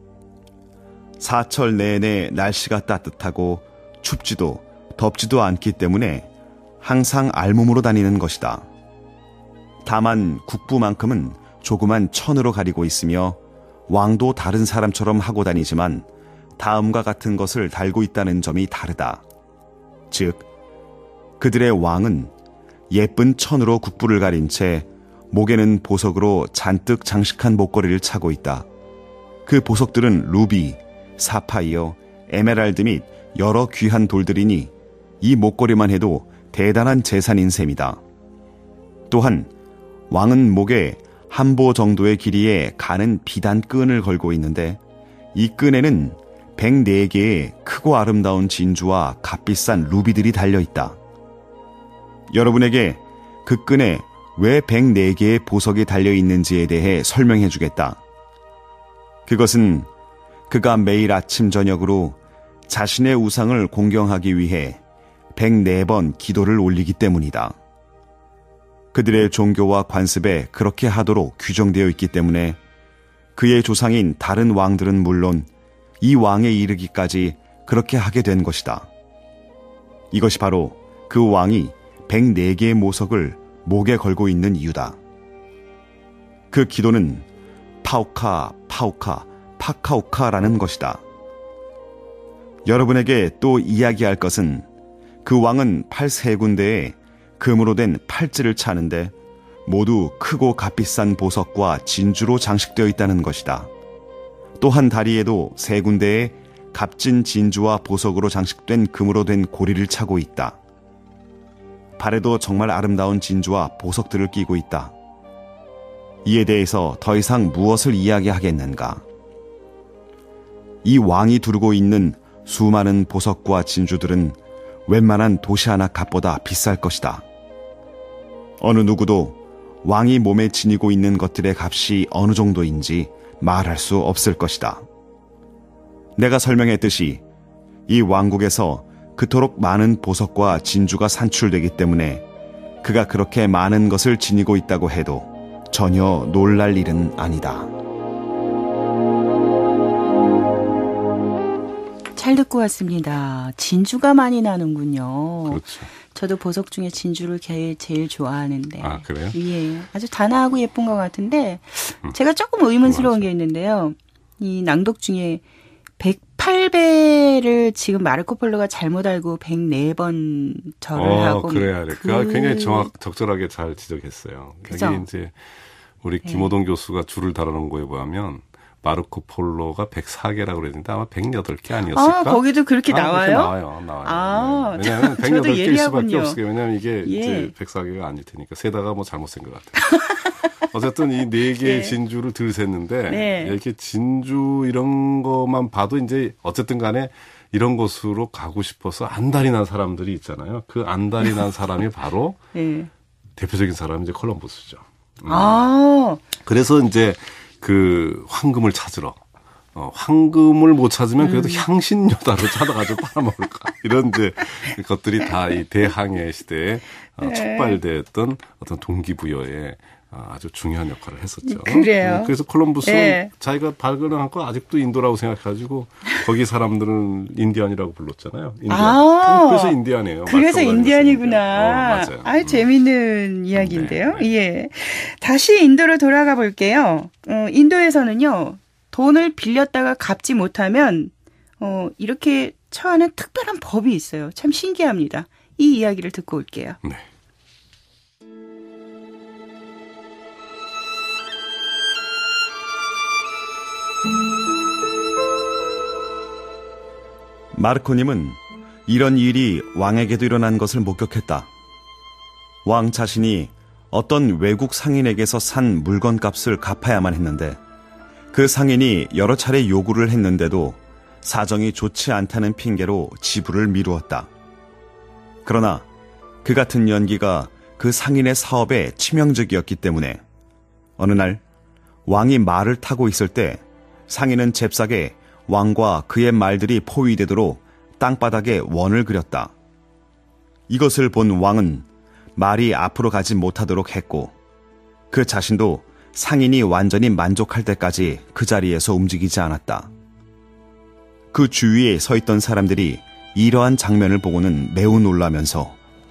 [SPEAKER 3] 사철 내내 날씨가 따뜻하고 춥지도 덥지도 않기 때문에 항상 알몸으로 다니는 것이다. 다만 국부만큼은 조그만 천으로 가리고 있으며 왕도 다른 사람처럼 하고 다니지만 다음과 같은 것을 달고 있다는 점이 다르다. 즉, 그들의 왕은 예쁜 천으로 국부를 가린 채 목에는 보석으로 잔뜩 장식한 목걸이를 차고 있다. 그 보석들은 루비, 사파이어, 에메랄드 및 여러 귀한 돌들이니 이 목걸이만 해도 대단한 재산인 셈이다. 또한 왕은 목에 한보 정도의 길이의 가는 비단 끈을 걸고 있는데 이 끈에는 104개의 크고 아름다운 진주와 값비싼 루비들이 달려있다. 여러분에게 그 끈에 왜 104개의 보석이 달려있는지에 대해 설명해 주겠다. 그것은 그가 매일 아침 저녁으로 자신의 우상을 공경하기 위해 104번 기도를 올리기 때문이다. 그들의 종교와 관습에 그렇게 하도록 규정되어 있기 때문에 그의 조상인 다른 왕들은 물론 이 왕에 이르기까지 그렇게 하게 된 것이다. 이것이 바로 그 왕이 104개의 모석을 목에 걸고 있는 이유다. 그 기도는 파우카, 파우카, 파카오카라는 것이다. 여러분에게 또 이야기할 것은 그 왕은 팔 3군데에 금으로 된 팔찌를 차는데 모두 크고 값비싼 보석과 진주로 장식되어 있다는 것이다. 또한 다리에도 3군데에 값진 진주와 보석으로 장식된 금으로 된 고리를 차고 있다. 발에도 정말 아름다운 진주와 보석들을 끼고 있다. 이에 대해서 더 이상 무엇을 이야기하겠는가? 이 왕이 두르고 있는 수많은 보석과 진주들은 웬만한 도시 하나 값보다 비쌀 것이다. 어느 누구도 왕이 몸에 지니고 있는 것들의 값이 어느 정도인지 말할 수 없을 것이다. 내가 설명했듯이 이 왕국에서 그토록 많은 보석과 진주가 산출되기 때문에 그가 그렇게 많은 것을 지니고 있다고 해도 전혀 놀랄 일은 아니다.
[SPEAKER 2] 잘 듣고 왔습니다. 진주가 많이 나는군요.
[SPEAKER 1] 그렇죠.
[SPEAKER 2] 저도 보석 중에 진주를 제일 좋아하는데.
[SPEAKER 1] 아, 그래요?
[SPEAKER 2] 예. 아주 단아하고 예쁜 것 같은데, 제가 조금 의문스러운 게 있는데요. 이 낭독 중에 108배를 지금 마르코 폴로가 잘못 알고 104번 절을 하고.
[SPEAKER 1] 그래야 돼. 그가 굉장히 적절하게 잘 지적했어요.
[SPEAKER 2] 그죠?
[SPEAKER 1] 여기 이제 우리 김호동 교수가 줄을 달아놓은 거에 보면 마르코 폴로가 104개라고 그랬는데 아마 108개 아니었을까?
[SPEAKER 2] 아, 거기도 그렇게 나와요?
[SPEAKER 1] 나와요.
[SPEAKER 2] 아,
[SPEAKER 1] 네. 왜냐하면 108개일 수밖에 없어요. 왜냐하면 이게
[SPEAKER 2] 예.
[SPEAKER 1] 이제 104개가 아닐 테니까. 세다가 뭐 잘못 센 것 같아요. 어쨌든 이 4개의
[SPEAKER 2] 네.
[SPEAKER 1] 진주를 들 셌는데
[SPEAKER 2] 네.
[SPEAKER 1] 이렇게 진주 이런 것만 봐도 이제 어쨌든 간에 이런 곳으로 가고 싶어서 안달이 난 사람들이 있잖아요. 그 안달이 난 사람이 바로
[SPEAKER 2] 네.
[SPEAKER 1] 대표적인 사람이 이제 콜럼버스죠.
[SPEAKER 2] 아.
[SPEAKER 1] 그래서 이제 그 황금을 찾으러 황금을 못 찾으면 그래도 향신료다로 찾아가지고 팔아먹을까 이런 이제 것들이 다 이 대항해 시대에 촉발됐던 어떤 동기부여에 아주 중요한 역할을 했었죠.
[SPEAKER 2] 그래요.
[SPEAKER 1] 그래서 콜럼버스는
[SPEAKER 2] 네.
[SPEAKER 1] 자기가 발견한 거 아직도 인도라고 생각해가지고 거기 사람들은 인디안이라고 불렀잖아요. 인디안.
[SPEAKER 2] 아.
[SPEAKER 1] 그래서 인디안이에요.
[SPEAKER 2] 그래서
[SPEAKER 1] 말투가
[SPEAKER 2] 인디안이구나.
[SPEAKER 1] 맞아요.
[SPEAKER 2] 아유, 재미있는 이야기인데요.
[SPEAKER 1] 네.
[SPEAKER 2] 예. 다시 인도로 돌아가 볼게요. 인도에서는요, 돈을 빌렸다가 갚지 못하면, 이렇게 처하는 특별한 법이 있어요. 참 신기합니다. 이 이야기를 듣고 올게요.
[SPEAKER 1] 네.
[SPEAKER 3] 마르코님은 이런 일이 왕에게도 일어난 것을 목격했다. 왕 자신이 어떤 외국 상인에게서 산 물건값을 갚아야만 했는데 그 상인이 여러 차례 요구를 했는데도 사정이 좋지 않다는 핑계로 지불을 미루었다. 그러나 그 같은 연기가 그 상인의 사업에 치명적이었기 때문에 어느 날 왕이 말을 타고 있을 때 상인은 잽싸게 왕과 그의 말들이 포위되도록 땅바닥에 원을 그렸다. 이것을 본 왕은 말이 앞으로 가지 못하도록 했고 그 자신도 상인이 완전히 만족할 때까지 그 자리에서 움직이지 않았다. 그 주위에 서 있던 사람들이 이러한 장면을 보고는 매우 놀라면서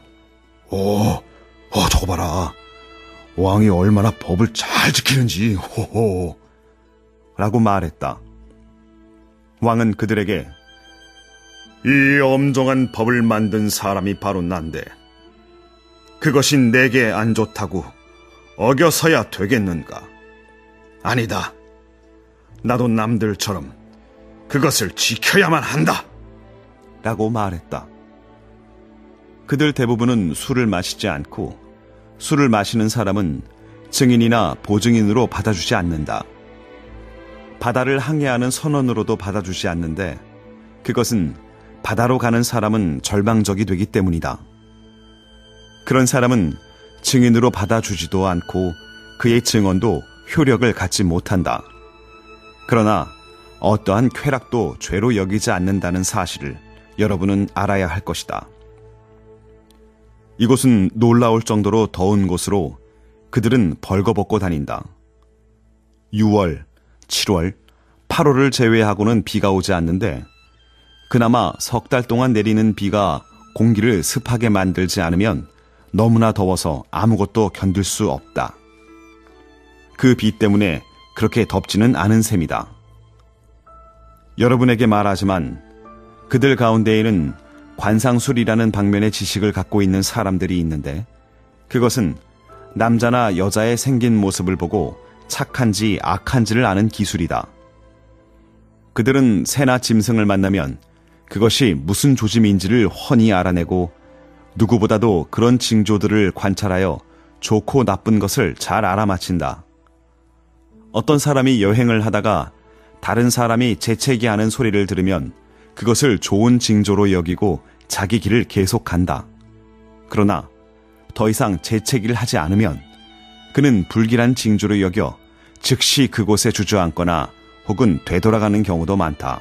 [SPEAKER 3] 저거 봐라. 왕이 얼마나 법을 잘 지키는지 호호 라고 말했다. 왕은 그들에게 이 엄정한 법을 만든 사람이 바로 난데 그것이 내게 안 좋다고 어겨서야 되겠는가? 아니다. 나도 남들처럼 그것을 지켜야만 한다. 라고 말했다. 그들 대부분은 술을 마시지 않고 술을 마시는 사람은 증인이나 보증인으로 받아주지 않는다. 바다를 항해하는 선원으로도 받아주지 않는데 그것은 바다로 가는 사람은 절망적이 되기 때문이다. 그런 사람은 증인으로 받아주지도 않고 그의 증언도 효력을 갖지 못한다. 그러나 어떠한 쾌락도 죄로 여기지 않는다는 사실을 여러분은 알아야 할 것이다. 이곳은 놀라울 정도로 더운 곳으로 그들은 벌거벗고 다닌다. 6월, 7월, 8월을 제외하고는 비가 오지 않는데 그나마 석 달 동안 내리는 비가 공기를 습하게 만들지 않으면 너무나 더워서 아무것도 견딜 수 없다. 그 비 때문에 그렇게 덥지는 않은 셈이다. 여러분에게 말하지만 그들 가운데에는 관상술이라는 방면의 지식을 갖고 있는 사람들이 있는데 그것은 남자나 여자의 생긴 모습을 보고 착한지 악한지를 아는 기술이다. 그들은 새나 짐승을 만나면 그것이 무슨 조짐인지를 훤히 알아내고 누구보다도 그런 징조들을 관찰하여 좋고 나쁜 것을 잘 알아맞힌다. 어떤 사람이 여행을 하다가 다른 사람이 재채기하는 소리를 들으면 그것을 좋은 징조로 여기고 자기 길을 계속 간다. 그러나 더 이상 재채기를 하지 않으면 그는 불길한 징조로 여겨 즉시 그곳에 주저앉거나 혹은 되돌아가는 경우도 많다.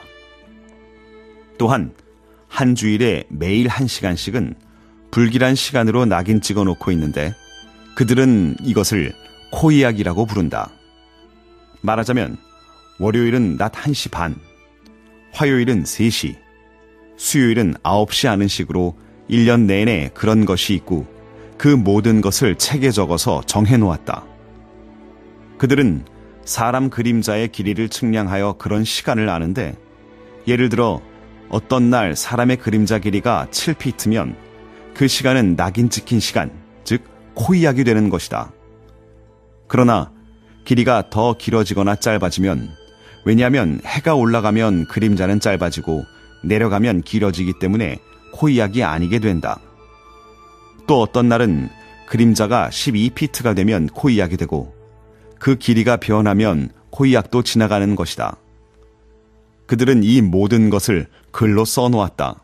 [SPEAKER 3] 또한 한 주일에 매일 1시간씩은 불길한 시간으로 낙인 찍어 놓고 있는데 그들은 이것을 코이악이라고 부른다. 말하자면 월요일은 낮 1시 반, 화요일은 3시, 수요일은 9시 하는 식으로 1년 내내 그런 것이 있고 그 모든 것을 책에 적어서 정해놓았다. 그들은 사람 그림자의 길이를 측량하여 그런 시간을 아는데 예를 들어 어떤 날 사람의 그림자 길이가 7피트면 그 시간은 낙인 찍힌 시간, 즉 코이악이 되는 것이다. 그러나 길이가 더 길어지거나 짧아지면 왜냐하면 해가 올라가면 그림자는 짧아지고 내려가면 길어지기 때문에 코이악이 아니게 된다. 또 어떤 날은 그림자가 12피트가 되면 코이악이 되고 그 길이가 변하면 코이악도 지나가는 것이다. 그들은 이 모든 것을 글로 써놓았다.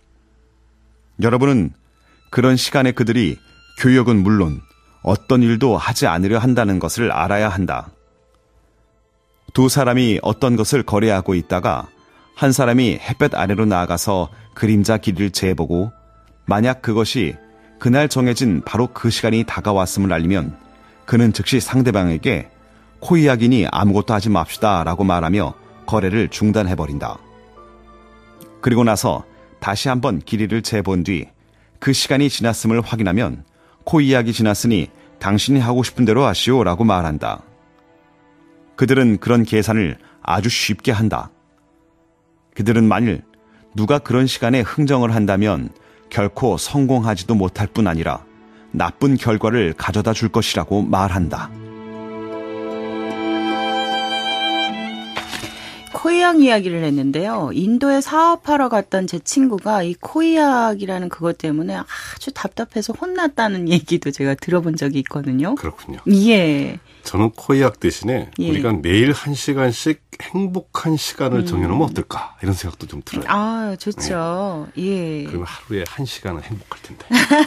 [SPEAKER 3] 여러분은 그런 시간에 그들이 교역은 물론 어떤 일도 하지 않으려 한다는 것을 알아야 한다. 두 사람이 어떤 것을 거래하고 있다가 한 사람이 햇볕 아래로 나아가서 그림자 길이를 재보고 만약 그것이 그날 정해진 바로 그 시간이 다가왔음을 알리면 그는 즉시 상대방에게 코이악이니 아무것도 하지 맙시다 라고 말하며 거래를 중단해버린다. 그리고 나서 다시 한번 길이를 재본 뒤 그 시간이 지났음을 확인하면 코이악이 지났으니 당신이 하고 싶은 대로 하시오 라고 말한다. 그들은 그런 계산을 아주 쉽게 한다. 그들은 만일 누가 그런 시간에 흥정을 한다면 결코 성공하지도 못할 뿐 아니라 나쁜 결과를 가져다 줄 것이라고 말한다.
[SPEAKER 2] 코이악 이야기를 했는데요. 인도에 사업하러 갔던 제 친구가 이 코이악이라는 그것 때문에 아주 답답해서 혼났다는 얘기도 제가 들어본 적이 있거든요.
[SPEAKER 1] 그렇군요.
[SPEAKER 2] 예.
[SPEAKER 1] 저는 코이악 대신에
[SPEAKER 2] 예.
[SPEAKER 1] 우리가 매일 1시간씩 행복한 시간을 정해놓으면 어떨까 이런 생각도 좀 들어요.
[SPEAKER 2] 아, 좋죠. 네. 예.
[SPEAKER 1] 그러면 하루에 1시간은 행복할 텐데.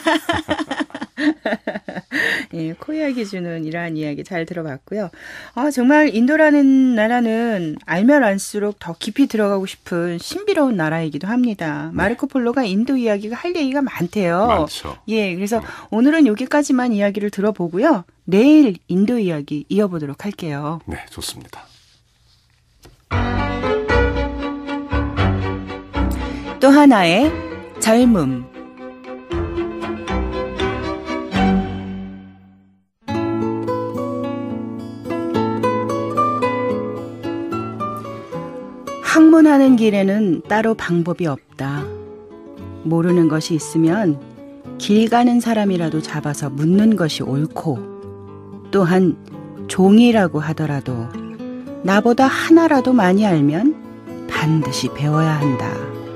[SPEAKER 2] 예, 코이악이 주는 이러한 이야기 잘 들어봤고요. 아, 정말 인도라는 나라는 알면 알수록 더 깊이 들어가고 싶은 신비로운 나라이기도 합니다. 마르코 폴로가 인도 이야기가 할 얘기가 많대요.
[SPEAKER 1] 많죠.
[SPEAKER 2] 예, 그래서 오늘은 여기까지만 이야기를 들어보고요. 내일 인도 이야기 이어보도록 할게요.
[SPEAKER 1] 네, 좋습니다.
[SPEAKER 2] 또 하나의 젊음. 학문하는 길에는 따로 방법이 없다. 모르는 것이 있으면 길 가는 사람이라도 잡아서 묻는 것이 옳고, 또한 종이라고 하더라도 나보다 하나라도 많이 알면 반드시 배워야 한다.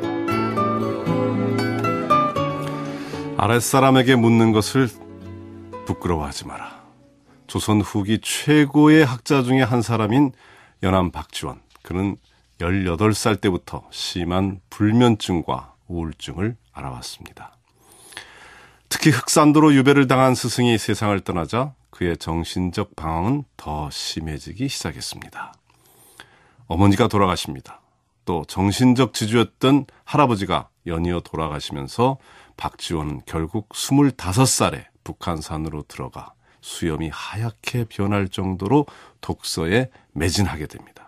[SPEAKER 1] 아랫사람에게 묻는 것을 부끄러워하지 마라. 조선 후기 최고의 학자 중에 한 사람인 연암 박지원. 그는 18살 때부터 심한 불면증과 우울증을 알아왔습니다. 특히 흑산도로 유배를 당한 스승이 세상을 떠나자 그의 정신적 방황은 더 심해지기 시작했습니다. 어머니가 돌아가십니다. 또 정신적 지주였던 할아버지가 연이어 돌아가시면서 박지원은 결국 25살에 북한산으로 들어가 수염이 하얗게 변할 정도로 독서에 매진하게 됩니다.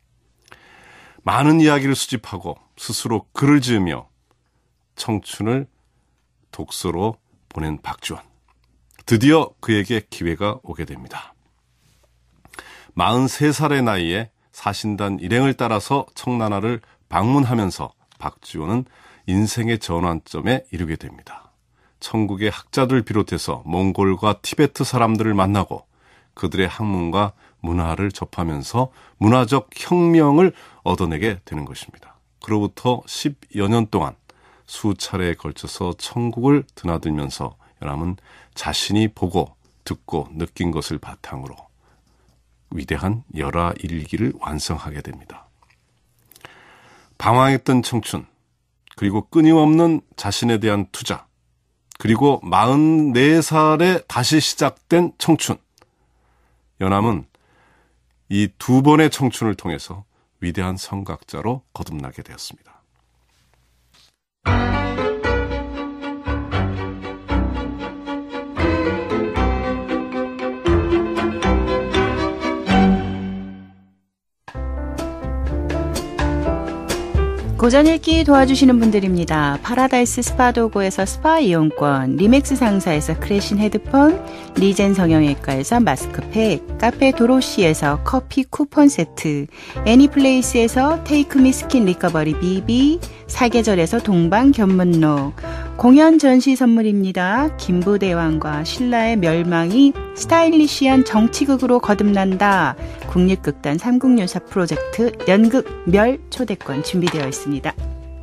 [SPEAKER 1] 많은 이야기를 수집하고 스스로 글을 지으며 청춘을 독서로 보낸 박지원. 드디어 그에게 기회가 오게 됩니다. 43살의 나이에 사신단 일행을 따라서 청나라를 방문하면서 박지원은 인생의 전환점에 이르게 됩니다. 천국의 학자들 비롯해서 몽골과 티베트 사람들을 만나고 그들의 학문과 문화를 접하면서 문화적 혁명을 얻어내게 되는 것입니다. 그로부터 10여 년 동안 수차례에 걸쳐서 천국을 드나들면서 연암은 자신이 보고 듣고 느낀 것을 바탕으로 위대한 열화 일기를 완성하게 됩니다. 방황했던 청춘, 그리고 끊임없는 자신에 대한 투자, 그리고 44살에 다시 시작된 청춘. 연암은 이 두 번의 청춘을 통해서 위대한 성각자로 거듭나게 되었습니다.
[SPEAKER 2] 고전 읽기 도와주시는 분들입니다. 파라다이스 스파도고에서 스파 이용권, 리맥스 상사에서 크레신 헤드폰, 리젠 성형외과에서 마스크팩, 카페 도로시에서 커피 쿠폰 세트, 애니플레이스에서 테이크미 스킨 리커버리 BB, 사계절에서 동방 견문록, 공연 전시 선물입니다. 김부대왕과 신라의 멸망이 스타일리시한 정치극으로 거듭난다. 국립극단 삼국유사 프로젝트 연극 멸 초대권 준비되어 있습니다.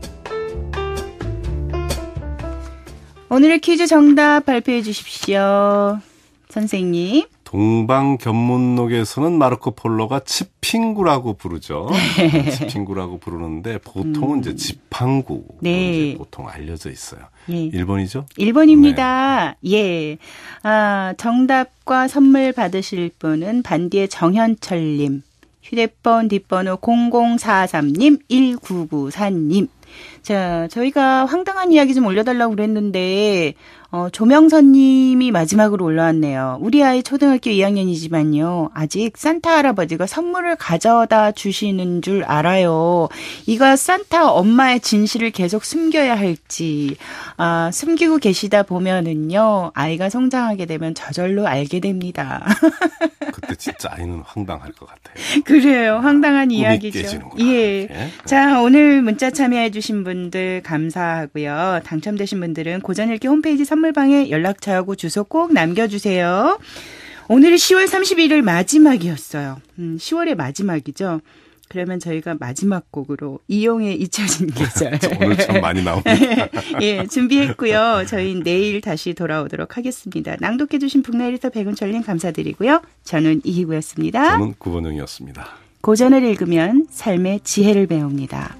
[SPEAKER 2] 오늘의 퀴즈 정답 발표해 주십시오. 선생님.
[SPEAKER 1] 동방견문록에서는 마르코 폴로가 치핑구라고 부르죠. 치핑구라고 부르는데 보통은 이제 지팡구
[SPEAKER 2] 네.
[SPEAKER 1] 이제 보통 알려져 있어요.
[SPEAKER 2] 예.
[SPEAKER 1] 1번이죠?
[SPEAKER 2] 1번입니다. 네. 예. 아, 정답과 선물 받으실 분은 반디의 정현철님, 휴대폰 뒷번호 0043님, 1994님. 자, 저희가 황당한 이야기 좀 올려달라고 그랬는데, 조명선님이 마지막으로 올라왔네요. 우리 아이 초등학교 2학년이지만요. 아직 산타 할아버지가 선물을 가져다 주시는 줄 알아요. 이거 산타 엄마의 진실을 계속 숨겨야 할지, 숨기고 계시다 보면은요, 아이가 성장하게 되면 저절로 알게 됩니다.
[SPEAKER 1] 그때 진짜 아이는 황당할 것 같아요.
[SPEAKER 2] 그래요. 황당한 이야기죠.
[SPEAKER 1] 깨지는구나.
[SPEAKER 2] 예. 자, 오늘 문자 참여해주신 분들 감사하고요. 당첨되신 분들은 고전읽기 홈페이지 선물방에 연락처하고 주소 꼭 남겨주세요. 오늘이 10월 31일 마지막이었어요. 10월의 마지막이죠. 그러면 저희가 마지막 곡으로 이용의 잊혀진 계절.
[SPEAKER 1] 오늘 참 많이 나옵니다.
[SPEAKER 2] 예, 준비했고요. 저희 내일 다시 돌아오도록 하겠습니다. 낭독해 주신 북나일리터 백은철님 감사드리고요. 저는 이희구였습니다.
[SPEAKER 1] 저는 구본영이었습니다.
[SPEAKER 2] 고전을 읽으면 삶의 지혜를 배웁니다.